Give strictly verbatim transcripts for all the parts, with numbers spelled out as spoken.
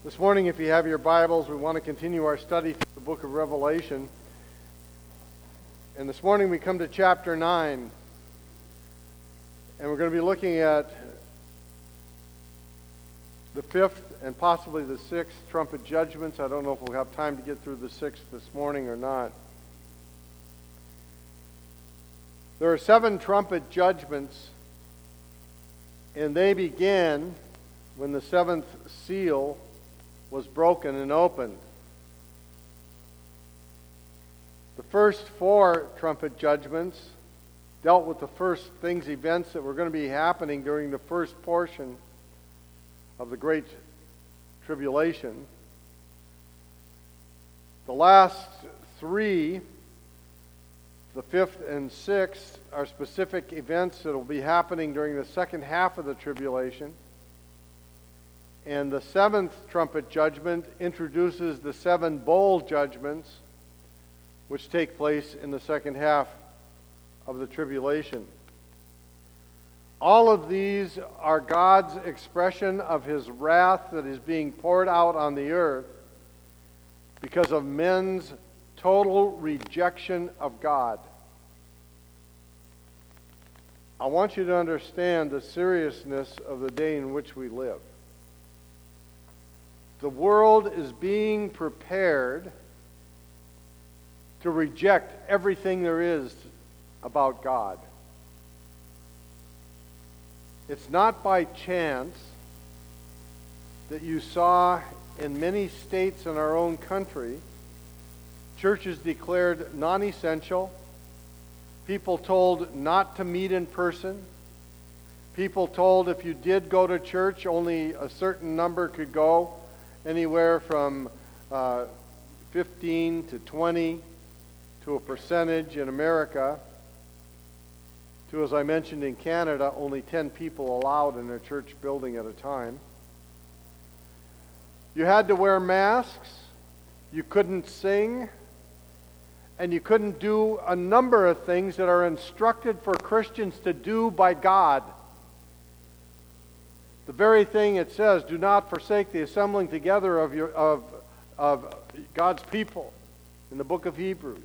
This morning, if you have your Bibles, we want to continue our study through the book of Revelation. And this morning we come to chapter nine. And we're going to be looking at the fifth and possibly the sixth trumpet judgments. I don't know if we'll have time to get through the sixth this morning or not. There are seven trumpet judgments, and they began when the seventh seal was broken and opened. The first four trumpet judgments dealt with the first things, events that were going to be happening during the first portion of the Great Tribulation. The last three, the fifth and sixth, are specific events that will be happening during the second half of the tribulation. And the seventh trumpet judgment introduces the seven bowl judgments, which take place in the second half of the tribulation. All of these are God's expression of His wrath that is being poured out on the earth because of men's total rejection of God. I want you to understand the seriousness of the day in which we live. The world is being prepared to reject everything there is about God. It's not by chance that you saw in many states in our own country churches declared non-essential, people told not to meet in person, people told if you did go to church, only a certain number could go, anywhere from uh, fifteen to twenty to a percentage in America to, as I mentioned, in Canada, only ten people allowed in a church building at a time. You had to wear masks, you couldn't sing, and you couldn't do a number of things that are instructed for Christians to do by God. The very thing it says, do not forsake the assembling together of your of of God's people in the book of Hebrews.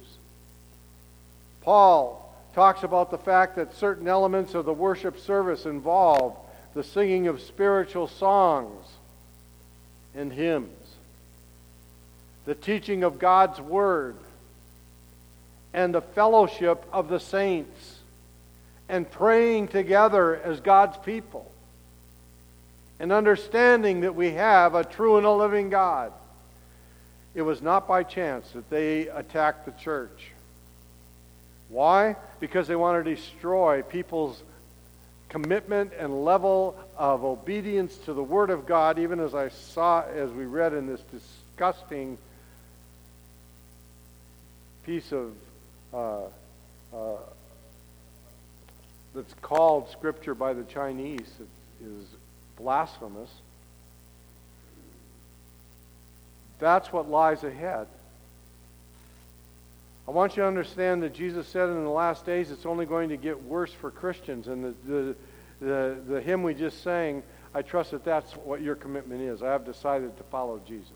Paul talks about the fact that certain elements of the worship service involve the singing of spiritual songs and hymns, the teaching of God's word, and the fellowship of the saints, and praying together as God's people, and understanding that we have a true and a living God. It was not by chance that they attacked the church. Why? Because they want to destroy people's commitment and level of obedience to the Word of God, even as I saw, as we read in this disgusting piece of uh, uh, that's called Scripture by the Chinese. It is blasphemous. That's what lies ahead. I want you to understand that Jesus said in the last days it's only going to get worse for Christians. And the, the, the, the hymn we just sang, I trust that that's what your commitment is. I have decided to follow Jesus.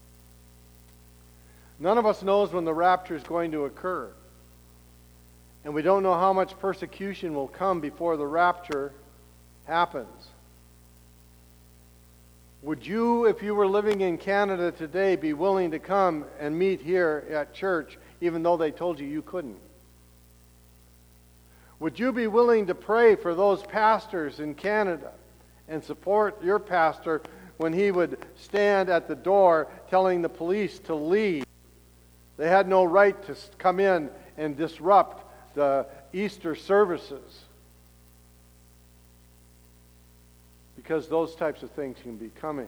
None of us knows when the rapture is going to occur. And we don't know how much persecution will come before the rapture happens. Would you, if you were living in Canada today, be willing to come and meet here at church, even though they told you you couldn't? Would you be willing to pray for those pastors in Canada and support your pastor when he would stand at the door telling the police to leave? They had no right to come in and disrupt the Easter services, because those types of things can be coming.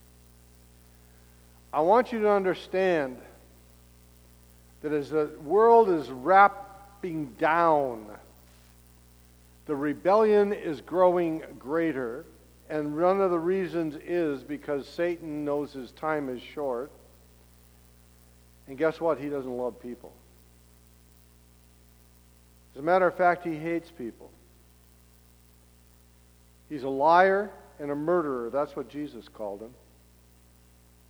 I want you to understand that as the world is wrapping down, the rebellion is growing greater, and one of the reasons is because Satan knows his time is short. And guess what? He doesn't love people. As a matter of fact, he hates people. He's a liar and a murderer. That's what Jesus called him.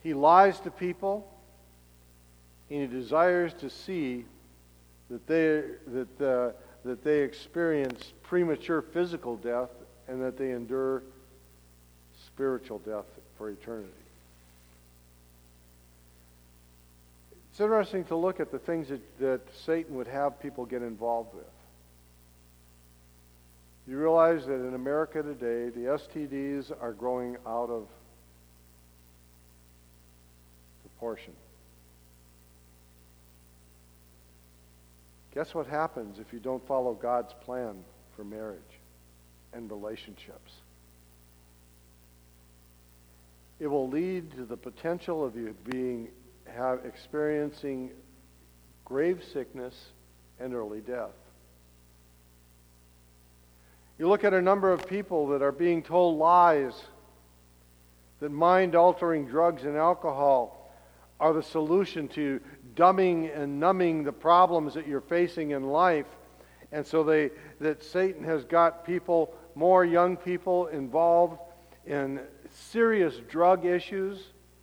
He lies to people, and he desires to see that they that uh, that they experience premature physical death and that they endure spiritual death for eternity. It's interesting to look at the things that, that Satan would have people get involved with. You realize that in America today, the S T Ds are growing out of proportion. Guess what happens if you don't follow God's plan for marriage and relationships? It will lead to the potential of you being have experiencing grave sickness and early death. You look at a number of people that are being told lies, that mind-altering drugs and alcohol are the solution to dumbing and numbing the problems that you're facing in life. And so they that Satan has got people, more young people, involved in serious drug issues.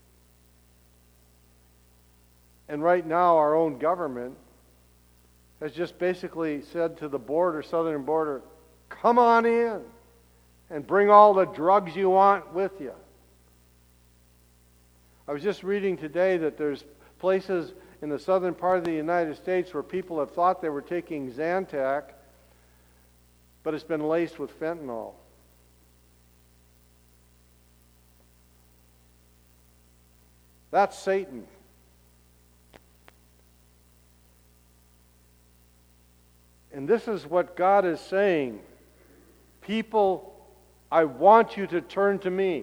And right now our own government has just basically said to the border, southern border, come on in and bring all the drugs you want with you. I was just reading today that there's places in the southern part of the United States where people have thought they were taking Zantac, but it's been laced with fentanyl. That's Satan. And this is what God is saying. People, I want you to turn to me.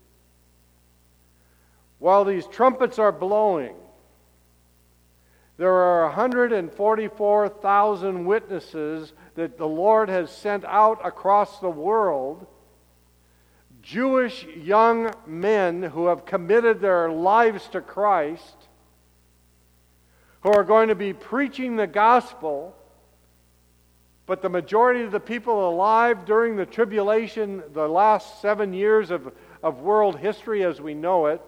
While these trumpets are blowing, there are one hundred forty-four thousand witnesses that the Lord has sent out across the world, Jewish young men who have committed their lives to Christ, who are going to be preaching the gospel. But the majority of the people alive during the tribulation, the last seven years of, of world history as we know it,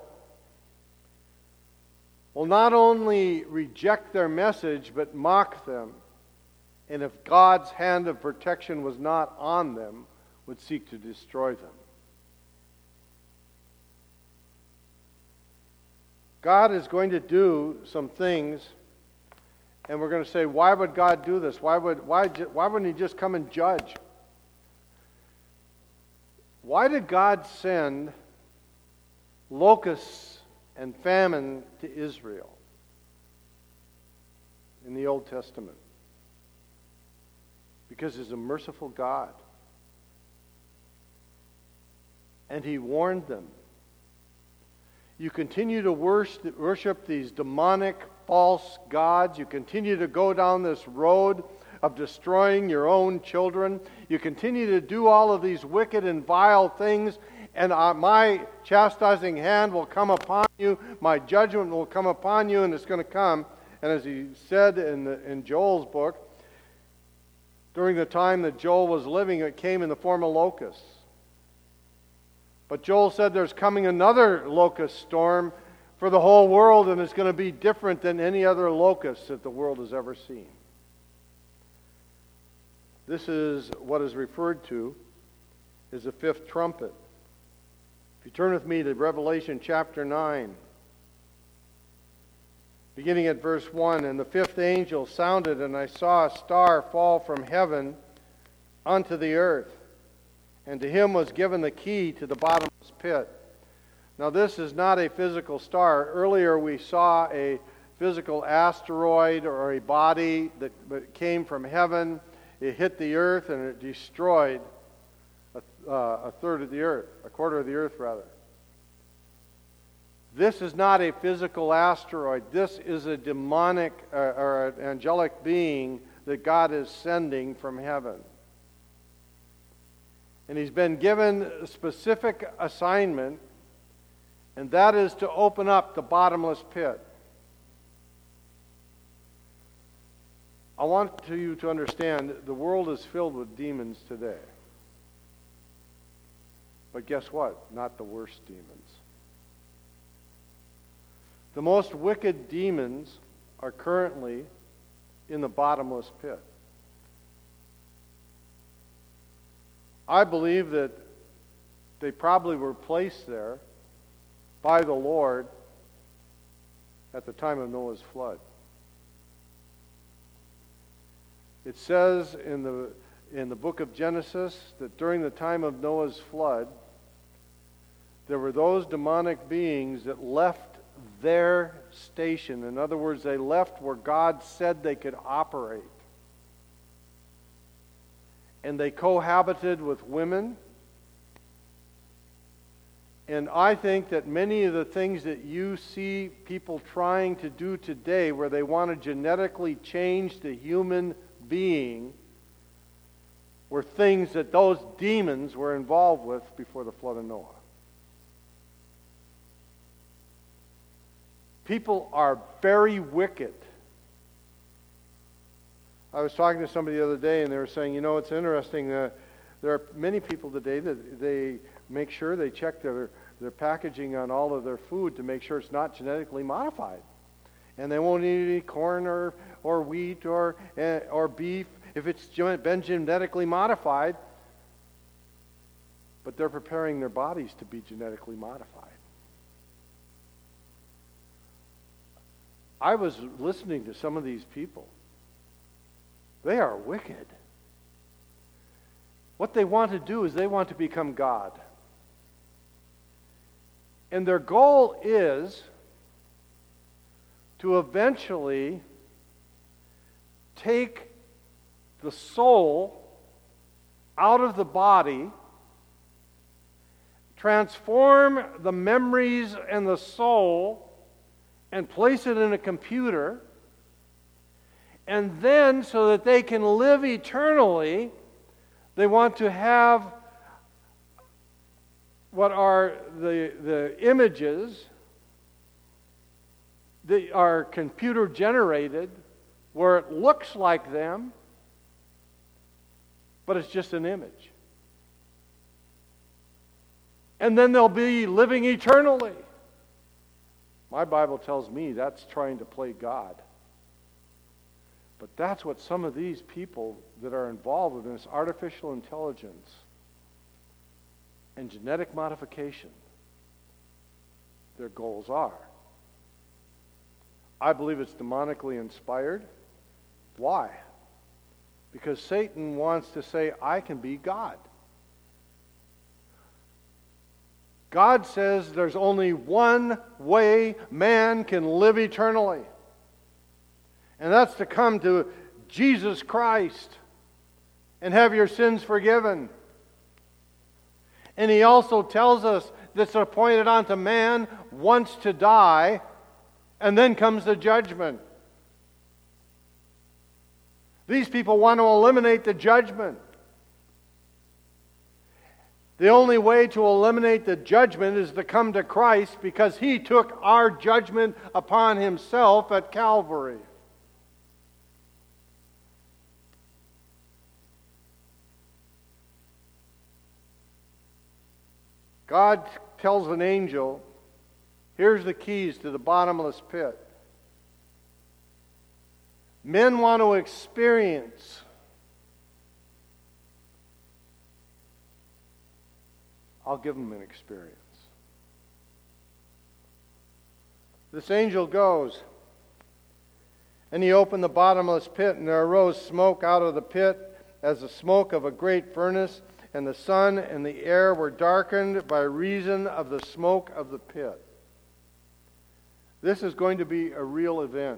will not only reject their message, but mock them. And if God's hand of protection was not on them, would seek to destroy them. God is going to do some things. And we're going to say, why would God do this? Why would why why wouldn't He just come and judge? Why did God send locusts and famine to Israel in the Old Testament? Because He's a merciful God. And He warned them. You continue to worship, worship these demonic false gods. You continue to go down this road of destroying your own children. You continue to do all of these wicked and vile things, and uh, my chastising hand will come upon you. My judgment will come upon you, and it's going to come. And as he said in, the, in Joel's book, during the time that Joel was living, it came in the form of locusts. But Joel said there's coming another locust storm for the whole world, and it's going to be different than any other locust that the world has ever seen. This is what is referred to as the fifth trumpet. If you turn with me to Revelation chapter nine, beginning at verse one, and the fifth angel sounded, and I saw a star fall from heaven unto the earth. And to him was given the key to the bottomless pit. Now this is not a physical star. Earlier we saw a physical asteroid or a body that came from heaven. It hit the earth and it destroyed a, uh, a third of the earth, a quarter of the earth rather. This is not a physical asteroid. This is a demonic uh, or an angelic being that God is sending from heaven. And he's been given a specific assignment, and that is to open up the bottomless pit. I want you to understand the world is filled with demons today. But guess what? Not the worst demons. The most wicked demons are currently in the bottomless pit. I believe that they probably were placed there by the Lord at the time of Noah's flood. It says in the in the book of Genesis that during the time of Noah's flood, there were those demonic beings that left their station. In other words, they left where God said they could operate. And they cohabited with women. And I think that many of the things that you see people trying to do today, where they want to genetically change the human being, were things that those demons were involved with before the flood of Noah. People are very wicked. I was talking to somebody the other day, and they were saying, you know, it's interesting. Uh, there are many people today that they make sure they check their, their packaging on all of their food to make sure it's not genetically modified. And they won't eat any corn or, or wheat or, uh, or beef if it's been genetically modified. But they're preparing their bodies to be genetically modified. I was listening to some of these people. They are wicked. What they want to do is they want to become God. And their goal is to eventually take the soul out of the body, transform the memories and the soul, and place it in a computer, and then so that they can live eternally, they want to have what are the, the images that are computer generated, where it looks like them, but it's just an image. And then they'll be living eternally. My Bible tells me that's trying to play God. But that's what some of these people that are involved with this artificial intelligence and genetic modification, their goals are. I believe it's demonically inspired. Why? Because Satan wants to say, I can be God. God says there's only one way man can live eternally. And that's to come to Jesus Christ and have your sins forgiven. And he also tells us that it's appointed unto man once to die, and then comes the judgment. These people want to eliminate the judgment. The only way to eliminate the judgment is to come to Christ, because he took our judgment upon himself at Calvary. God tells an angel, here's the keys to the bottomless pit. Men want to experience I'll give them an experience. This angel goes, and he opened the bottomless pit, and there arose smoke out of the pit as the smoke of a great furnace, and the sun and the air were darkened by reason of the smoke of the pit. This is going to be a real event.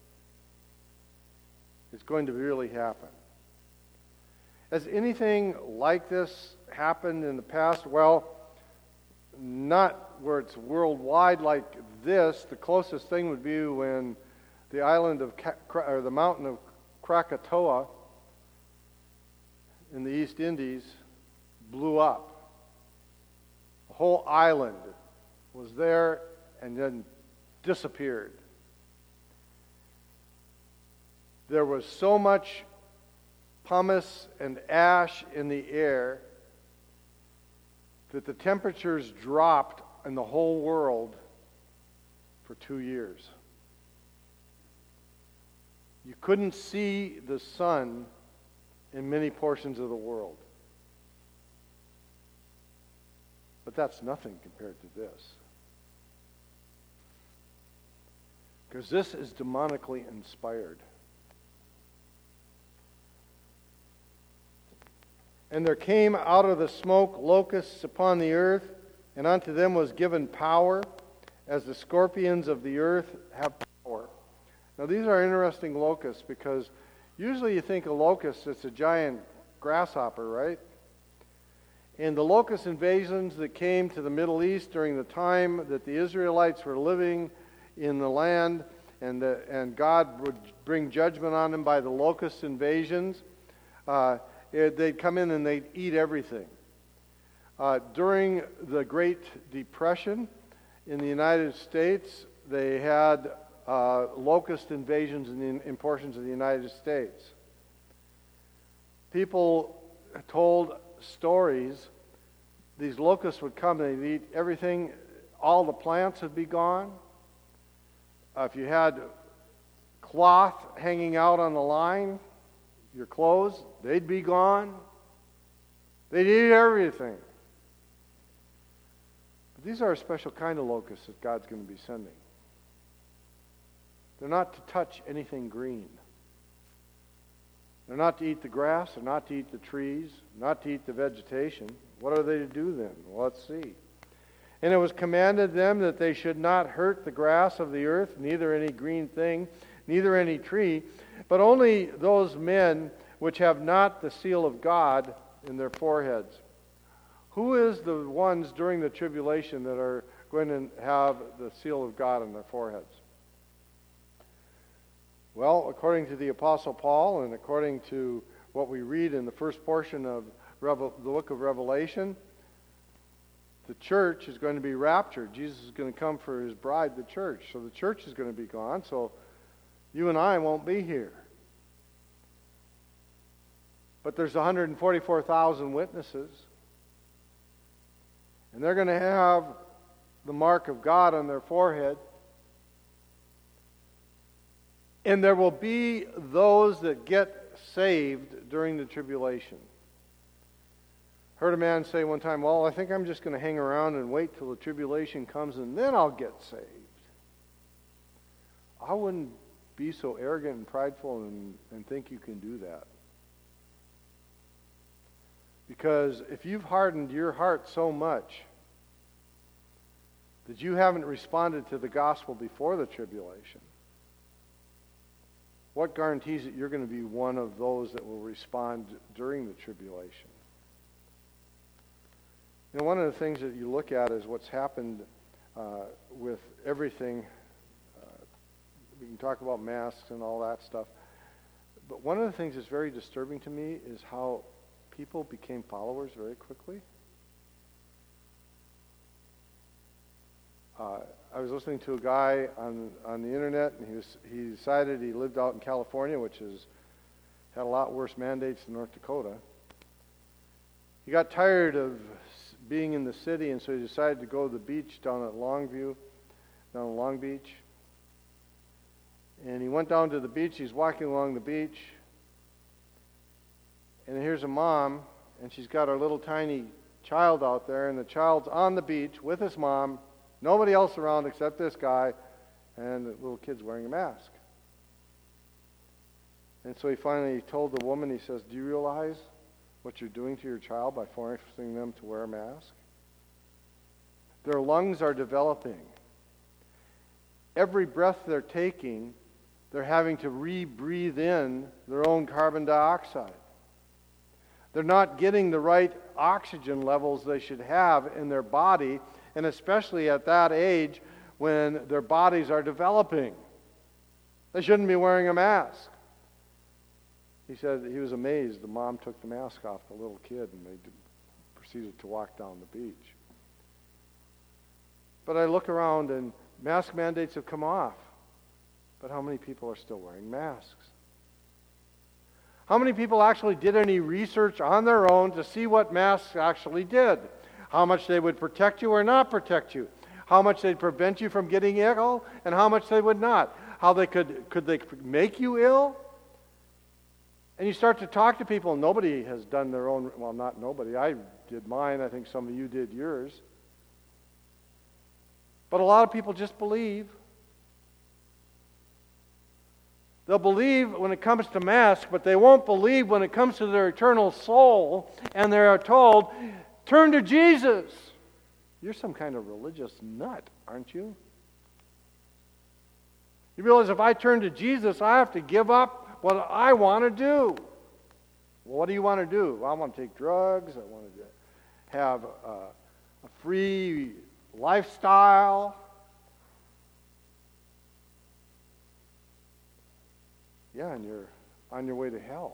It's going to really happen. Has anything like this happened in the past? Well, not where it's worldwide like this. The closest thing would be when the island of or the mountain of Krakatoa in the East Indies blew up. The whole island was there and then disappeared. There was so much pumice and ash in the air that the temperatures dropped in the whole world for two years. You couldn't see the sun in many portions of the world. But that's nothing compared to this. Because this is demonically inspired. And there came out of the smoke locusts upon the earth, and unto them was given power, as the scorpions of the earth have power. Now these are interesting locusts, because usually you think a locust, it's a giant grasshopper, right? And the locust invasions that came to the Middle East during the time that the Israelites were living in the land, and, the, and God would bring judgment on them by the locust invasions, uh, it, they'd come in and they'd eat everything. Uh, during the Great Depression in the United States, they had uh, locust invasions in, the, in portions of the United States. People told stories. These locusts would come and they'd eat everything. All the plants would be gone. Uh, if you had cloth hanging out on the line, your clothes, they'd be gone. They'd eat everything. But these are a special kind of locusts that God's going to be sending. They're not to touch anything green. They're not to eat the grass. They're not to eat the trees. Not to eat the vegetation. What are they to do then? Well, let's see. And it was commanded them that they should not hurt the grass of the earth, neither any green thing, neither any tree, but only those men which have not the seal of God in their foreheads. Who is the ones during the tribulation that are going to have the seal of God in their foreheads? Well, according to the Apostle Paul and according to what we read in the first portion of Revel- the book of Revelation, the church is going to be raptured. Jesus is going to come for his bride, the church. So the church is going to be gone, so you and I won't be here. But there's one hundred forty-four thousand witnesses. And they're going to have the mark of God on their forehead. And there will be those that get saved during the tribulation. Heard a man say one time, well, I think I'm just going to hang around and wait till the tribulation comes and then I'll get saved. I wouldn't be so arrogant and prideful and, and think you can do that. Because if you've hardened your heart so much that you haven't responded to the gospel before the tribulation, what guarantees that you're going to be one of those that will respond during the tribulation? You know, one of the things that you look at is what's happened uh, with everything. Uh, we can talk about masks and all that stuff. But one of the things that's very disturbing to me is how people became followers very quickly. Uh, I was listening to a guy on on the internet, and he was he decided he lived out in California, which has had a lot worse mandates than North Dakota. He got tired of being in the city, and so he decided to go to the beach down at Longview, down at Long Beach. And he went down to the beach. He's walking along the beach, and here's a mom, and she's got her little tiny child out there, and the child's on the beach with his mom. Nobody else around except this guy, and the little kid's wearing a mask. And so he finally told the woman, he says, do you realize what you're doing to your child by forcing them to wear a mask? Their lungs are developing. Every breath they're taking, they're having to re-breathe in their own carbon dioxide. They're not getting the right oxygen levels they should have in their body, and especially at that age when their bodies are developing. They shouldn't be wearing a mask. He said he was amazed. The mom took the mask off the little kid and they proceeded to walk down the beach. But I look around and mask mandates have come off. But how many people are still wearing masks? How many people actually did any research on their own to see what masks actually did? How much they would protect you or not protect you? how much they'd prevent you from getting ill, and how much they would not. How they could, could they make you ill? And you start to talk to people. Nobody has done their own, well, not nobody. I did mine. I think some of you did yours. But a lot of people just believe. They'll believe when it comes to Mass, but they won't believe when it comes to their eternal soul, and they are told, turn to Jesus. You're some kind of religious nut, aren't you? You realize if I turn to Jesus, I have to give up what I want to do. Well, what do you want to do? I want to take drugs. I want to have a, a free lifestyle. Yeah, and you're on your way to hell.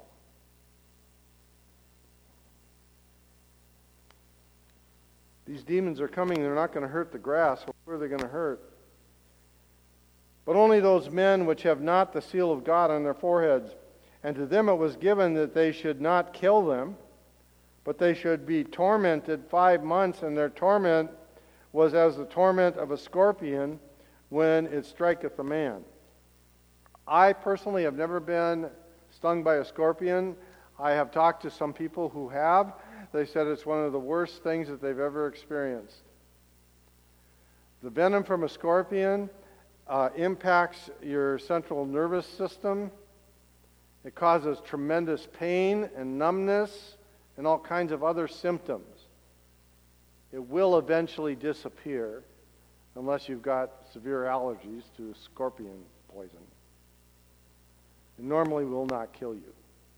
These demons are coming. They're not going to hurt the grass. Where are they going to hurt? But only those men which have not the seal of God on their foreheads. And to them it was given that they should not kill them, but they should be tormented five months, and their torment was as the torment of a scorpion when it striketh a man. I personally have never been stung by a scorpion. I have talked to some people who have. They said it's one of the worst things that they've ever experienced. The venom from a scorpion uh, impacts your central nervous system. It causes tremendous pain and numbness and all kinds of other symptoms. It will eventually disappear unless you've got severe allergies to scorpion poison. It normally will not kill you.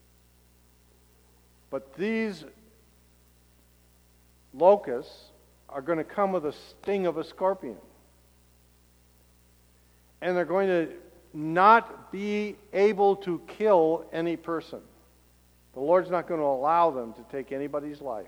But these locusts are going to come with a sting of a scorpion. And they're going to not be able to kill any person. The Lord's not going to allow them to take anybody's life.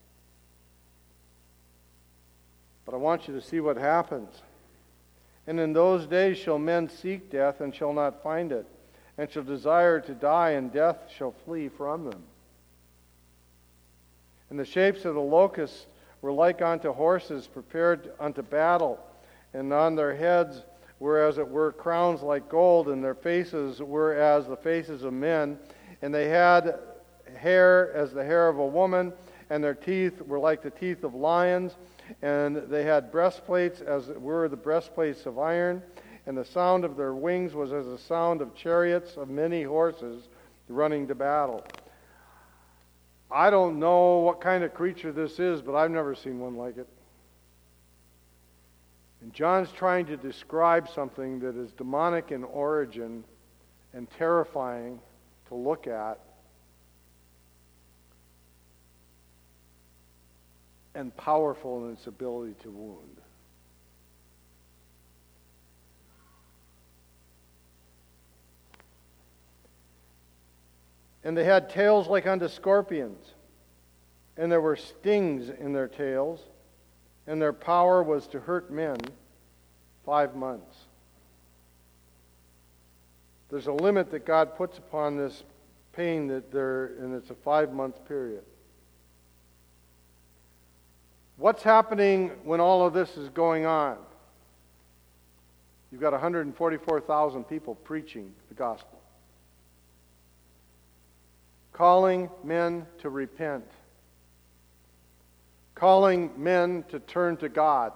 But I want you to see what happens. And in those days shall men seek death and shall not find it, and shall desire to die, and death shall flee from them. And the shapes of the locusts were like unto horses prepared unto battle, and on their heads were as it were crowns like gold, and their faces were as the faces of men, and they had hair as the hair of a woman, and their teeth were like the teeth of lions, and they had breastplates as it were the breastplates of iron, and the sound of their wings was as the sound of chariots of many horses running to battle. I don't know what kind of creature this is, but I've never seen one like it. And John's trying to describe something that is demonic in origin and terrifying to look at, and powerful in its ability to wound. And they had tails like unto scorpions, and there were stings in their tails, and their power was to hurt men five months. There's a limit that God puts upon this pain that they're, and it's a five-month period. What's happening when all of this is going on? You've got one hundred forty-four thousand people preaching the gospel, calling men to repent, calling men to turn to God.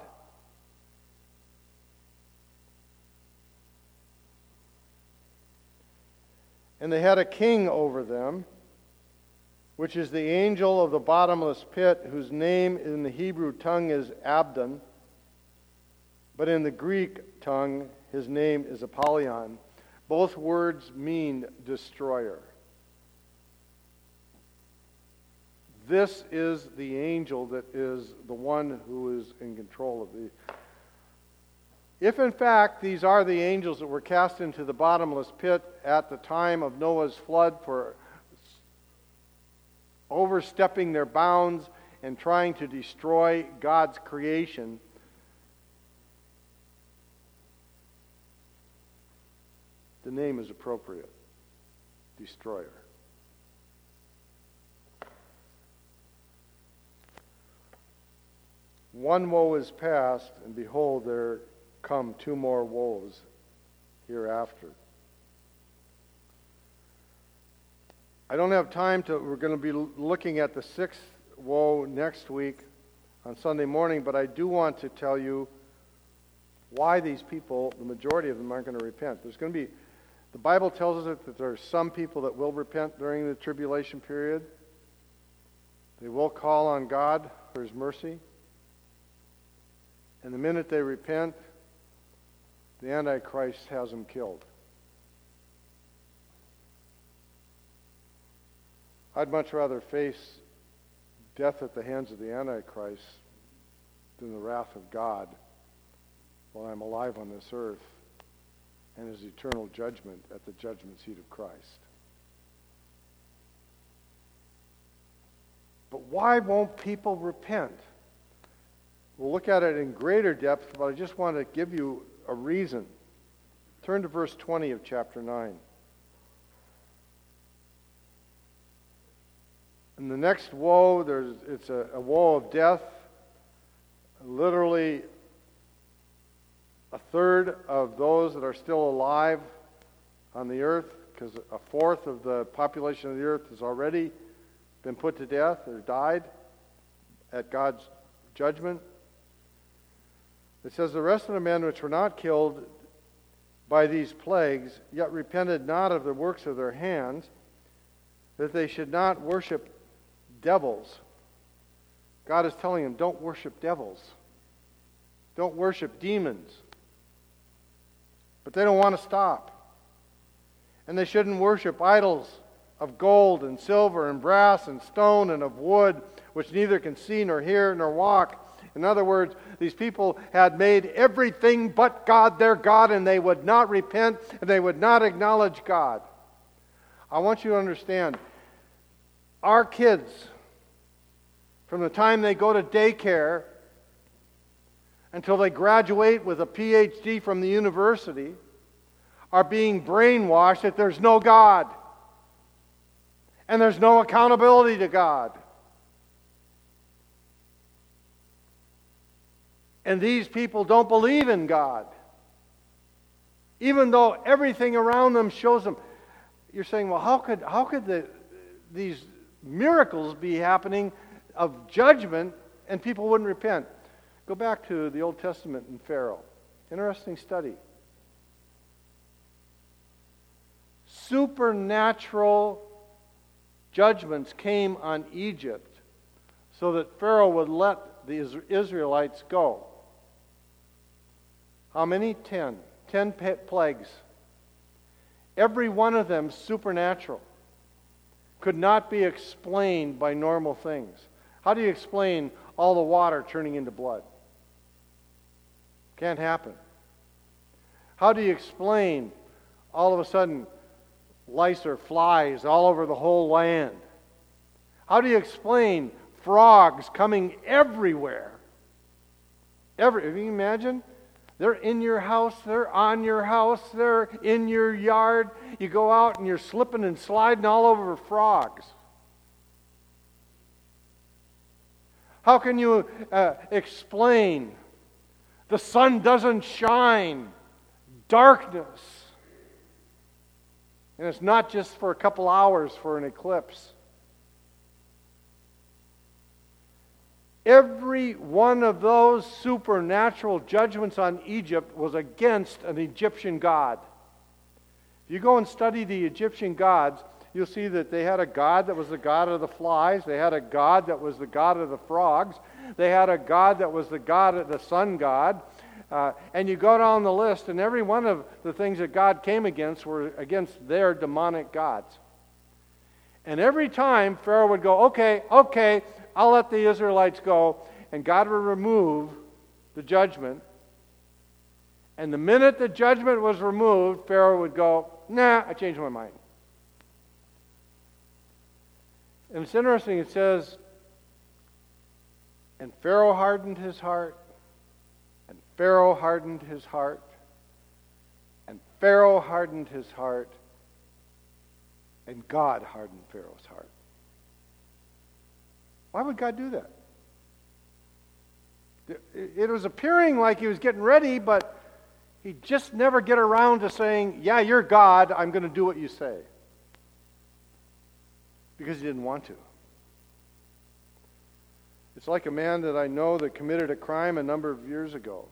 And they had a king over them, which is the angel of the bottomless pit, whose name in the Hebrew tongue is Abdon, but in the Greek tongue his name is Apollyon. Both words mean destroyer. This is the angel that is the one who is in control of the... If in fact these are the angels that were cast into the bottomless pit at the time of Noah's flood for overstepping their bounds and trying to destroy God's creation, the name is appropriate. Destroyer. One woe is past, and behold, there come two more woes hereafter. I don't have time to, we're going to be looking at the sixth woe next week on Sunday morning, but I do want to tell you why these people, the majority of them, aren't going to repent. There's going to be, the Bible tells us that there are some people that will repent during the tribulation period. They will call on God for His mercy. And the minute they repent, the Antichrist has them killed. I'd much rather face death at the hands of the Antichrist than the wrath of God while I'm alive on this earth and His eternal judgment at the judgment seat of Christ. But why won't people repent? We'll look at it in greater depth, but I just want to give you a reason. Turn to verse twenty of chapter nine. In the next woe, there's it's a, a woe of death. Literally, a third of those that are still alive on the earth, because a fourth of the population of the earth has already been put to death or died at God's judgment. It says, the rest of the men which were not killed by these plagues, yet repented not of the works of their hands, that they should not worship devils. God is telling them, don't worship devils. Don't worship demons. But they don't want to stop. And they shouldn't worship idols of gold and silver and brass and stone and of wood, which neither can see nor hear nor walk. In other words, these people had made everything but God their God, and they would not repent, and they would not acknowledge God. I want you to understand, our kids, from the time they go to daycare until they graduate with a P H D from the university, are being brainwashed that there's no God. And there's no accountability to God. And these people don't believe in God. Even though everything around them shows them. You're saying, well, how could how could the, these miracles be happening of judgment and people wouldn't repent? Go back to the Old Testament and Pharaoh. Interesting study. Supernatural judgments came on Egypt so that Pharaoh would let the Israelites go. How many? Ten. Ten plagues. Every one of them supernatural. Could not be explained by normal things. How do you explain all the water turning into blood? Can't happen. How do you explain all of a sudden lice or flies all over the whole land? How do you explain frogs coming everywhere? Every, if you can imagine, they're in your house, they're on your house, they're in your yard. You go out and you're slipping and sliding all over frogs. How can you uh, explain the sun doesn't shine, darkness? And it's not just for a couple hours for an eclipse. Every one of those supernatural judgments on Egypt was against an Egyptian god. If you go and study the Egyptian gods, you'll see that they had a god that was the god of the flies. They had a god that was the god of the frogs. They had a god that was the god of the sun god. Uh, and you go down the list, and every one of the things that God came against were against their demonic gods. And every time Pharaoh would go, okay, okay, I'll let the Israelites go, and God would remove the judgment. And the minute the judgment was removed, Pharaoh would go, nah, I changed my mind. And it's interesting, it says, and Pharaoh hardened his heart, and Pharaoh hardened his heart, and Pharaoh hardened his heart, and God hardened Pharaoh's heart. Why would God do that? It was appearing like he was getting ready, but he just never get around to saying, yeah, you're God, I'm going to do what you say. Because he didn't want to. It's like a man that I know that committed a crime a number of years ago.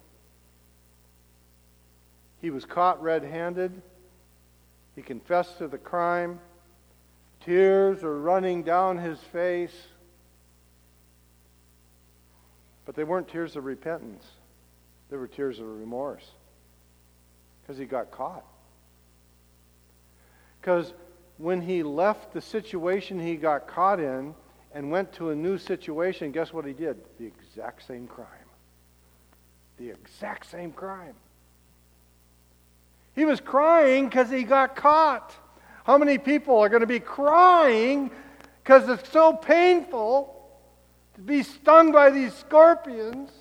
He was caught red-handed. He confessed to the crime. Tears are running down his face. But they weren't tears of repentance. They were tears of remorse. Because he got caught. Because when he left the situation he got caught in and went to a new situation, guess what he did? The exact same crime. The exact same crime. He was crying because he got caught. How many people are going to be crying because it's so painful to be stung by these scorpions,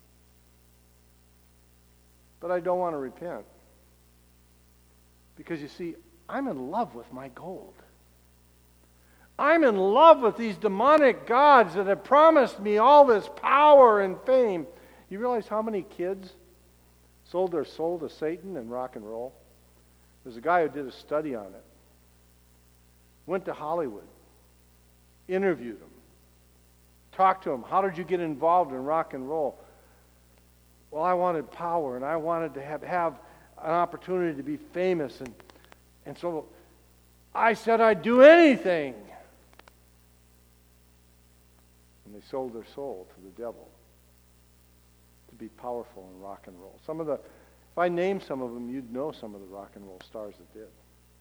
but I don't want to repent? Because you see, I'm in love with my gold. I'm in love with these demonic gods that have promised me all this power and fame. You realize how many kids sold their soul to Satan and rock and roll? There's a guy who did a study on it. Went to Hollywood. Interviewed them. Talked to them. How did you get involved in rock and roll? Well, I wanted power, and I wanted to have, have an opportunity to be famous, and, and so I said I'd do anything. And they sold their soul to the devil to be powerful in rock and roll. Some of the, if I named some of them, you'd know some of the rock and roll stars that did.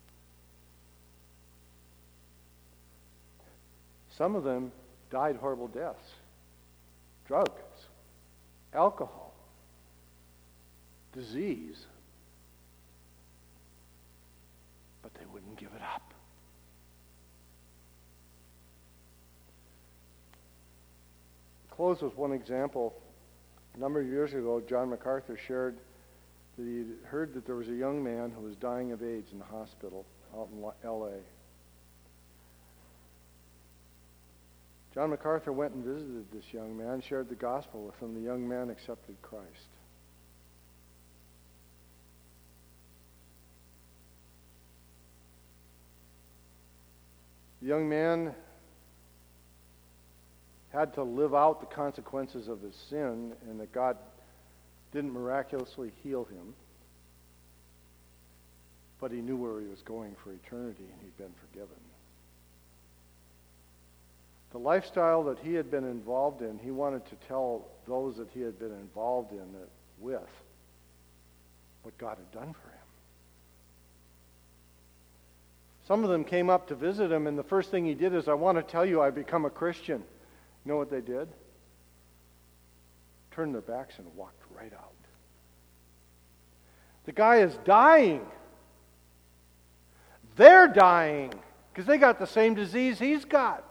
Some of them died horrible deaths. Drugs, alcohol, disease. But they wouldn't give it up. Close with one example. A number of years ago, John MacArthur shared that he heard that there was a young man who was dying of AIDS in the hospital out in L A John MacArthur went and visited this young man, shared the gospel with him. The young man accepted Christ. The young man had to live out the consequences of his sin, and that God didn't miraculously heal him, but he knew where he was going for eternity, and he'd been forgiven. The lifestyle that he had been involved in, he wanted to tell those that he had been involved in it with what God had done for him. Some of them came up to visit him, and the first thing he did is, I want to tell you I've become a Christian. You know what they did? Turned their backs and walked right out. The guy is dying. They're dying because they got the same disease he's got.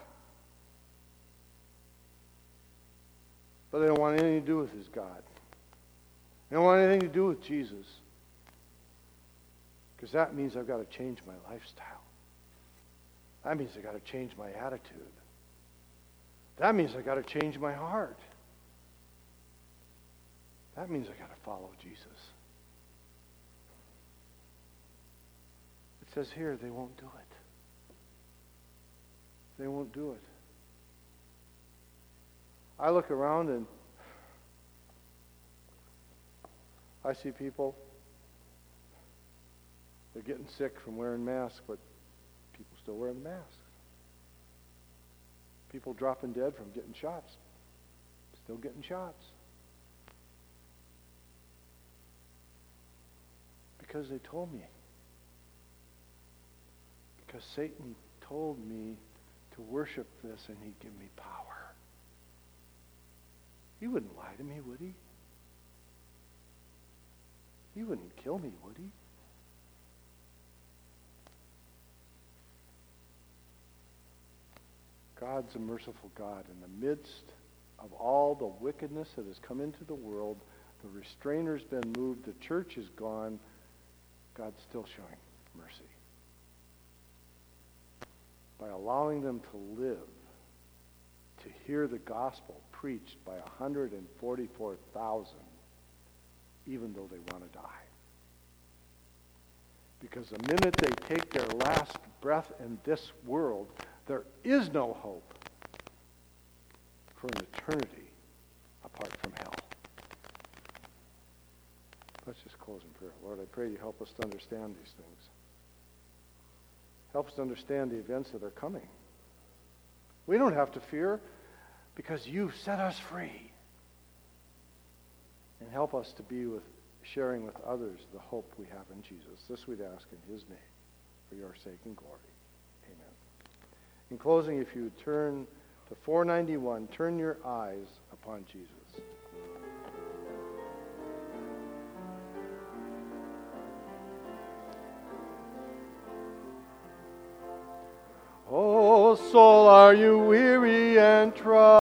But they don't want anything to do with his God. They don't want anything to do with Jesus. Because that means I've got to change my lifestyle. That means I've got to change my attitude. That means I've got to change my heart. That means I've got to follow Jesus. It says here they won't do it. They won't do it. I look around and I see people, they're getting sick from wearing masks, but people still wearing the masks. People dropping dead from getting shots, still getting shots. Because they told me. Because Satan told me to worship this and he'd give me power. He wouldn't lie to me, would he? He wouldn't kill me, would he? God's a merciful God. In the midst of all the wickedness that has come into the world, the restrainer's been moved, the church is gone, God's still showing mercy. By allowing them to live, to hear the gospel preached by one hundred forty-four thousand, even though they want to die. Because the minute they take their last breath in this world, there is no hope for an eternity apart from hell. Let's just close in prayer. Lord, I pray you help us to understand these things. Help us to understand the events that are coming. We don't have to fear because you've set us free. And help us to be with sharing with others the hope we have in Jesus. This we'd ask in his name, for your sake and glory. Amen. In closing, if you turn to four ninety-one, turn your eyes upon Jesus. Oh, soul, are you weary and troubled?